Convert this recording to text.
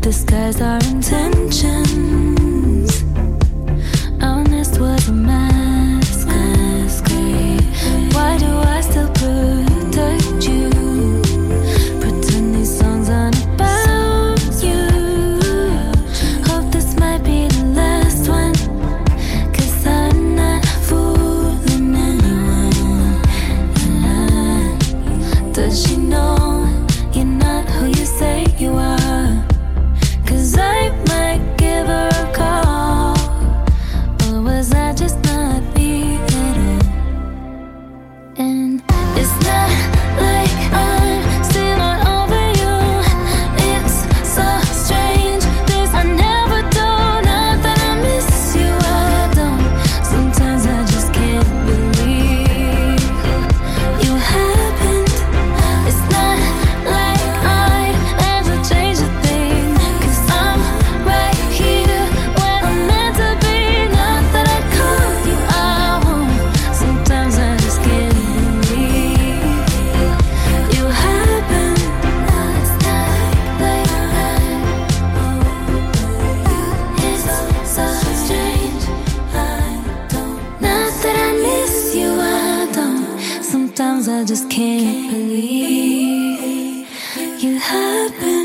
disguise our intentions. Honest was a masquerade. Why do I still protect you? Pretend these songs aren't about you. Hope this might be the last one, 'cause I'm not fooling anyone. Does she know you're not who you say you are? 'Cause I might give her a call. Or was I just not being it? And it's not like I'm still not over you. It's so strange, this I never do. Not that I miss you, I don't. Sometimes I just can't believe you happened. It's not like I'd ever change a thing, 'cause I'm right here when I'm meant to be. Not that I call you out. Sometimes I just can't believe you happened. It's not like it's so strange. I don't. Not that I miss you, I don't. Sometimes I just can't believe you happened.